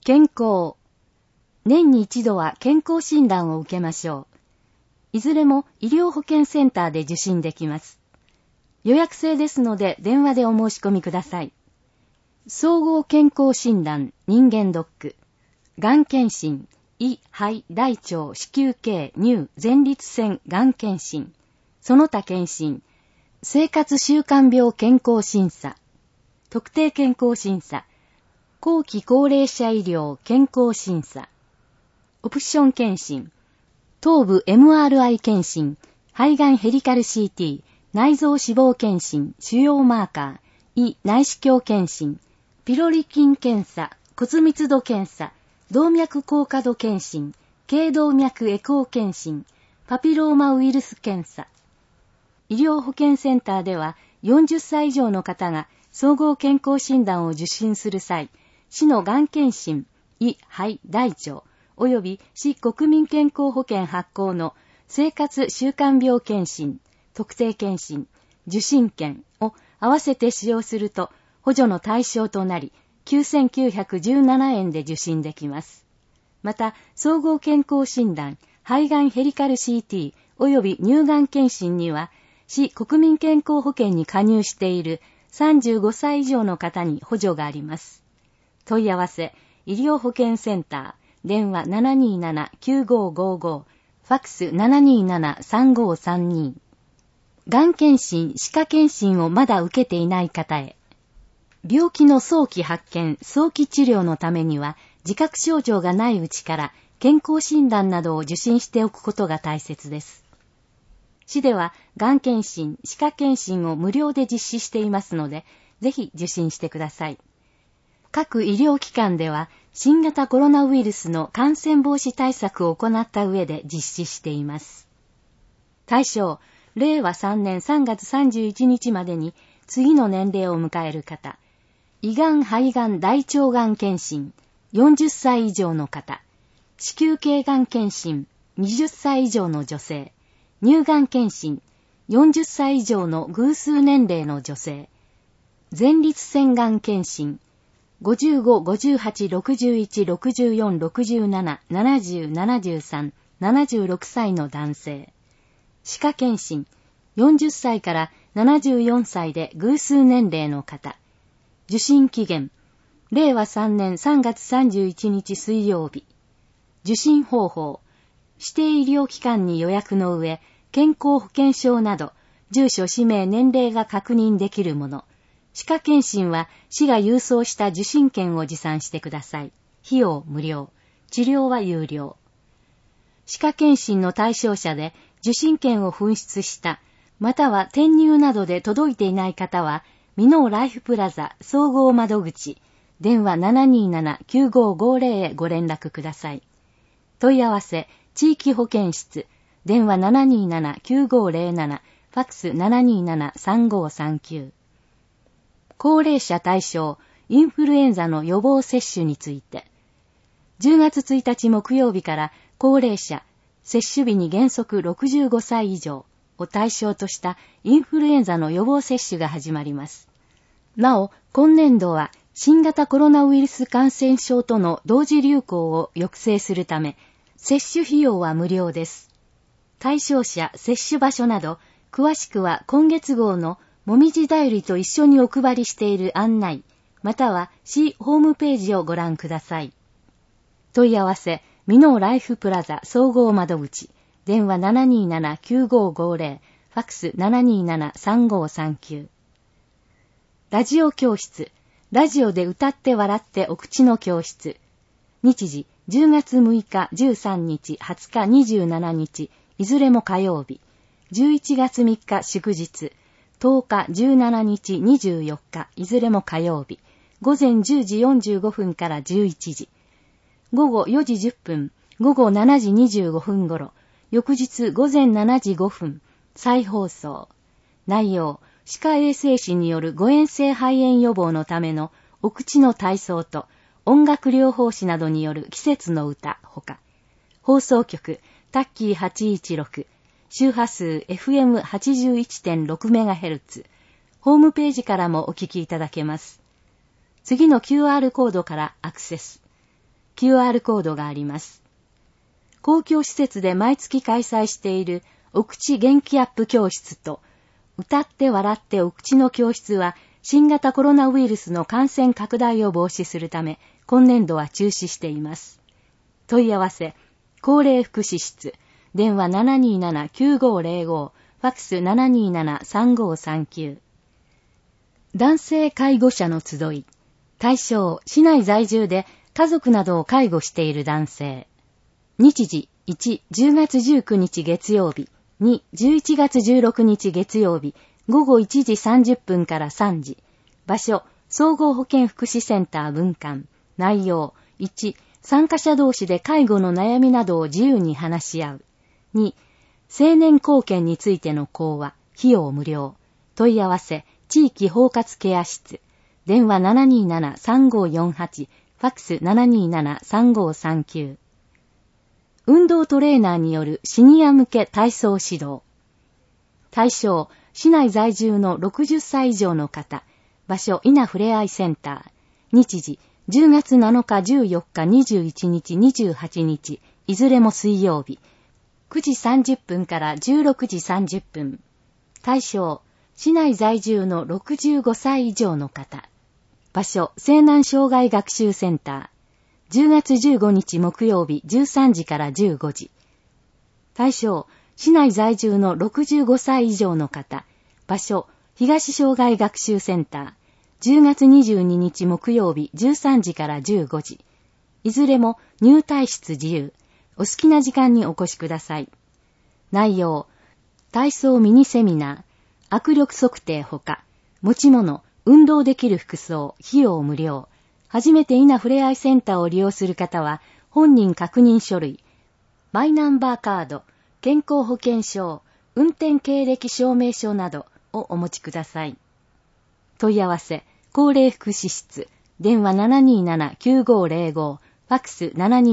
健康。年に一度は健康診断を受けましょう。いずれも医療保険センターで受診できます。予約制ですので電話でお申し込みください。総合健康診断、人間ドック、がん検診、胃、肺、大腸、子宮系、乳、前立腺、がん検診、その他検診、生活習慣病健康審査、特定健康審査、後期高齢者医療健康審査、オプション検診、頭部 MRI 検診、肺がんヘリカル CT、内臓脂肪検診、腫瘍マーカー、胃内視鏡検診、ピロリ菌検査、骨密度検査、動脈硬化度検診、頸動脈エコー検診、パピローマウイルス検査。医療保険センターでは40歳以上の方が総合健康診断を受診する際、市のがん検診、胃、肺、大腸、および市国民健康保険発行の生活習慣病検診、特定検診、受診券を合わせて使用すると補助の対象となり、9917円で受診できます。また、総合健康診断、肺がんヘリカル CT および乳がん検診には、市国民健康保険に加入している35歳以上の方に補助があります。問い合わせ、医療保険センター、電話 727-9555、ファックス 727-3532。がん検診、歯科検診をまだ受けていない方へ。病気の早期発見、早期治療のためには、自覚症状がないうちから健康診断などを受診しておくことが大切です。市では、がん検診、歯科検診を無料で実施していますので、ぜひ受診してください。各医療機関では、新型コロナウイルスの感染防止対策を行った上で実施しています。対象、令和3年3月31日までに次の年齢を迎える方、胃がん、肺がん、大腸がん検診、40歳以上の方、子宮頸がん検診、20歳以上の女性、乳がん検診、40歳以上の偶数年齢の女性、前立腺がん検診、55、58、61、64、67、70、73、76歳の男性、歯科検診、40歳から74歳で偶数年齢の方、受診期限、令和3年3月31日水曜日。受診方法、指定医療機関に予約の上、健康保険証など、住所、氏名、年齢が確認できるもの。歯科検診は市が郵送した受診券を持参してください。費用無料。治療は有料。歯科検診の対象者で受診券を紛失した、または転入などで届いていない方は、ミノーライフプラザ総合窓口、電話 727-9550 へご連絡ください。問い合わせ、地域保健室、電話 727-9507、ファックス 727-3539。高齢者対象、インフルエンザの予防接種について、10月1日木曜日から高齢者、接種日に原則65歳以上を対象としたインフルエンザの予防接種が始まります。なお、今年度は新型コロナウイルス感染症との同時流行を抑制するため、接種費用は無料です。対象者、接種場所など、詳しくは今月号のもみじだよりと一緒にお配りしている案内、または市ホームページをご覧ください。問い合わせ、ミノーライフプラザ総合窓口、電話 727-9550、ファックス 727-3539。ラジオ教室、ラジオで歌って笑ってお口の教室。日時、10月6日、13日、20日、27日、いずれも火曜日。11月3日、祝日。10日、17日、24日、いずれも火曜日。午前10時45分から11時。午後4時10分、午後7時25分頃。翌日午前7時5分、再放送。内容、歯科衛生士による誤嚥性肺炎予防のためのお口の体操と音楽療法士などによる季節の歌ほか、放送局タッキー816、周波数 FM81.6MHz、ホームページからもお聞きいただけます。次の QR コードからアクセス。 QR コードがあります。公共施設で毎月開催しているお口元気アップ教室と、歌って笑ってお口の教室は新型コロナウイルスの感染拡大を防止するため、今年度は中止しています。問い合わせ、高齢福祉室、電話 727-9505、ファックス 727-3539。男性介護者の集い。対象、市内在住で家族などを介護している男性。日時、1、10月19日月曜日。2、11月16日月曜日。午後1時30分から3時。場所、総合保健福祉センター分館。内容、1、参加者同士で介護の悩みなどを自由に話し合う。2、成年後見についての講話、費用無料。問い合わせ、地域包括ケア室。電話 727-3548、ファックス 727-3539。運動トレーナーによるシニア向け体操指導。対象、市内在住の60歳以上の方。場所、稲ふれあいセンター。日時、10月7日、14日、21日、28日。いずれも水曜日。9時30分から16時30分。対象、市内在住の65歳以上の方。場所、西南障害学習センター。10月15日木曜日13時から15時。対象、市内在住の65歳以上の方。場所、東障害学習センター。10月22日木曜日13時から15時。いずれも入退室自由。お好きな時間にお越しください。内容、体操ミニセミナー、握力測定ほか、持ち物、運動できる服装、費用無料。初めて稲ふれあいセンターを利用する方は、本人確認書類、マイナンバーカード、健康保険証、運転経歴証明書などをお持ちください。問い合わせ、高齢福祉室、電話 727-9505、ファックス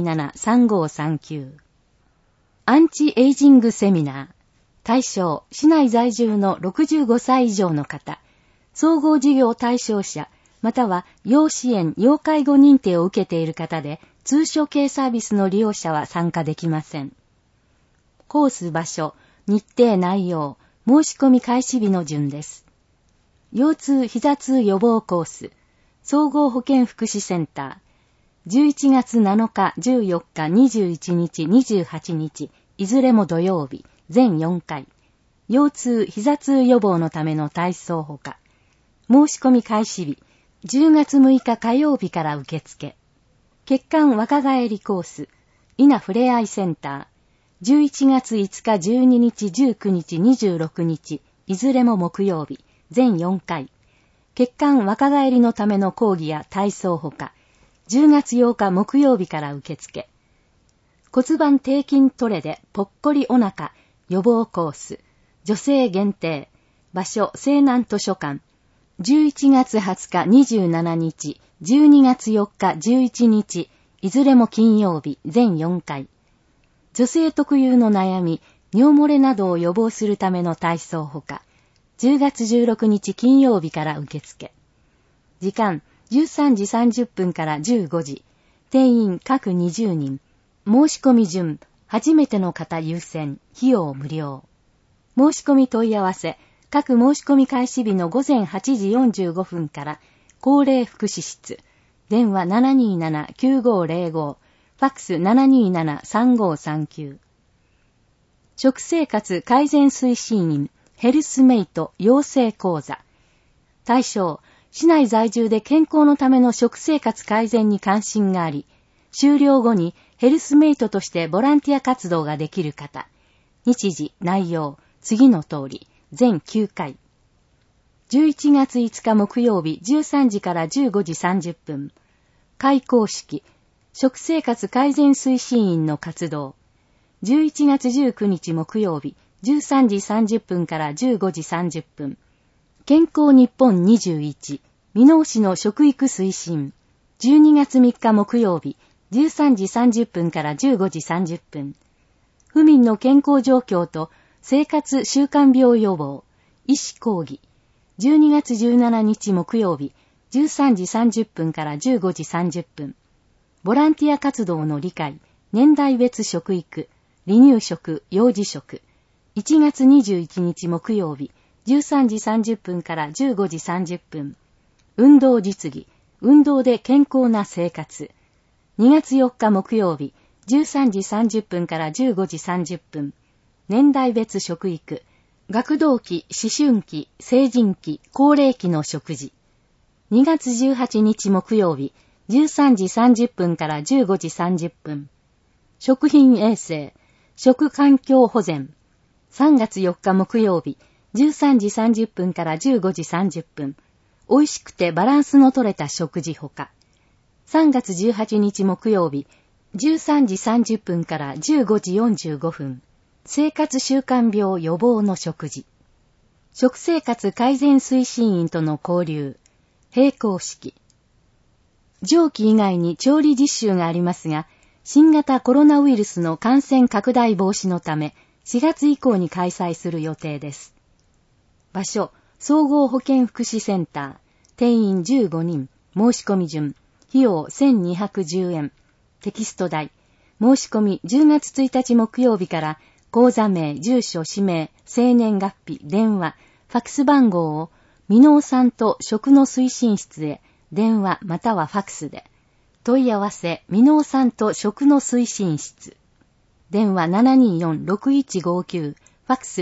727-3539。アンチエイジングセミナー。対象、市内在住の65歳以上の方。総合事業対象者、または要支援・要介護認定を受けている方で、通所系サービスの利用者は参加できません。コース場所、日程内容、申し込み開始日の順です。腰痛・膝痛予防コース、総合保健福祉センター、11月7日、14日、21日、28日、いずれも土曜日、全4回。腰痛・膝痛予防のための体操ほか。申し込み開始日、10月6日火曜日から受付。血管若返りコース、稲ふれあいセンター、11月5日、12日、19日、26日、いずれも木曜日、全4回。血管若返りのための講義や体操ほか、10月8日木曜日から受付。骨盤底筋トレでぽっこりお腹、予防コース、女性限定、場所西南図書館、11月20日27日、12月4日11日、いずれも金曜日、全4回。女性特有の悩み、尿漏れなどを予防するための体操ほか、10月16日金曜日から受付。時間、13時30分から15時。定員各20人。申し込み順、初めての方優先、費用無料。申し込み問い合わせ、各申し込み開始日の午前8時45分から、高齢福祉室、電話 727-9505、ファックス 727-3539。食生活改善推進員、ヘルスメイト養成講座。対象、市内在住で健康のための食生活改善に関心があり、終了後にヘルスメイトとしてボランティア活動ができる方。日時、内容、次の通り。全9回。11月5日木曜日13時から15時30分。開講式。食生活改善推進員の活動。11月19日木曜日13時30分から15時30分。健康日本21。箕面市の食育推進。12月3日木曜日13時30分から15時30分。府民の健康状況と生活習慣病予防、医師講義、12月17日木曜日、13時30分から15時30分。 ボランティア活動の理解、年代別食育、離乳食、幼児食。1月21日木曜日、13時30分から15時30分。運動実技、運動で健康な生活。2月4日木曜日、13時30分から15時30分。年代別食育、学童期、思春期、成人期、高齢期の食事。2月18日木曜日、13時30分から15時30分。食品衛生、食環境保全。3月4日木曜日、13時30分から15時30分。美味しくてバランスの取れた食事ほか。3月18日木曜日、13時30分から15時45分。生活習慣病予防の食事。食生活改善推進員との交流。並行式。上記以外に調理実習がありますが、新型コロナウイルスの感染拡大防止のため、4月以降に開催する予定です。場所、総合保健福祉センター。定員15人。申し込み順。費用1210円。テキスト代。申し込み10月1日木曜日から、口座名、住所、氏名、生年月日、電話、ファクス番号を、箕面さんと食の推進室へ、電話またはファクスで。問い合わせ、箕面さんと食の推進室。電話 724-6159、ファクス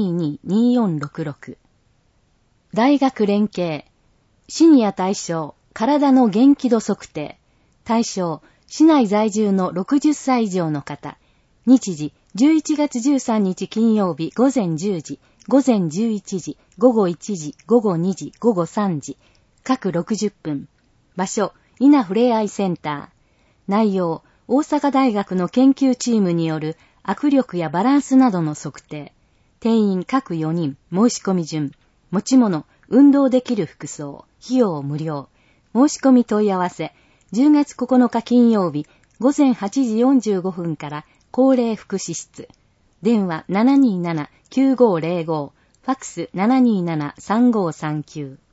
722-2466。大学連携。シニア対象、体の元気度測定。対象、市内在住の60歳以上の方。日時、11月13日金曜日午前10時、午前11時、午後1時、午後2時、午後3時。各60分。場所、稲ふれあいセンター。内容、大阪大学の研究チームによる握力やバランスなどの測定。定員各4人、申し込み順。持ち物、運動できる服装、費用無料。申し込み問い合わせ、10月9日金曜日、午前8時45分から高齢福祉室。電話 727-9505、ファクス 727-3539。